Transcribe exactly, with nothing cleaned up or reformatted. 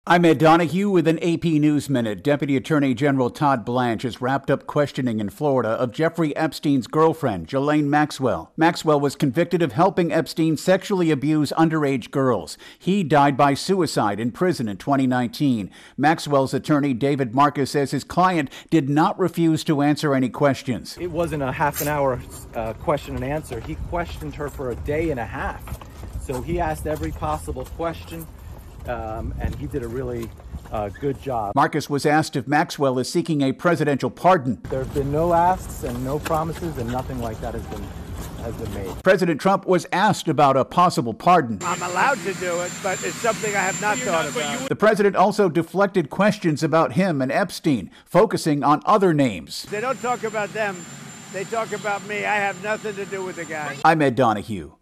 I'm Ed Donahue with an A P News Minute. Deputy Attorney General Todd Blanche has wrapped up questioning in Florida of Jeffrey Epstein's girlfriend, Ghislaine Maxwell. Maxwell was convicted of helping Epstein sexually abuse underage girls. He died by suicide in prison in twenty nineteen. Maxwell's attorney, David Marcus, says his client did not refuse to answer any questions. It wasn't a half an hour uh, question and answer. He questioned her for a day and a half. So he asked every possible question. Um, and he did a really uh, good job. Marcus was asked if Maxwell is seeking a presidential pardon. There have been no asks and no promises, and nothing like that has been has been made. President Trump was asked about a possible pardon. I'm allowed to do it, but it's something I have not thought about. The president also deflected questions about him and Epstein, focusing on other names. They don't talk about them. They talk about me. I have nothing to do with the guy. I'm Ed Donahue.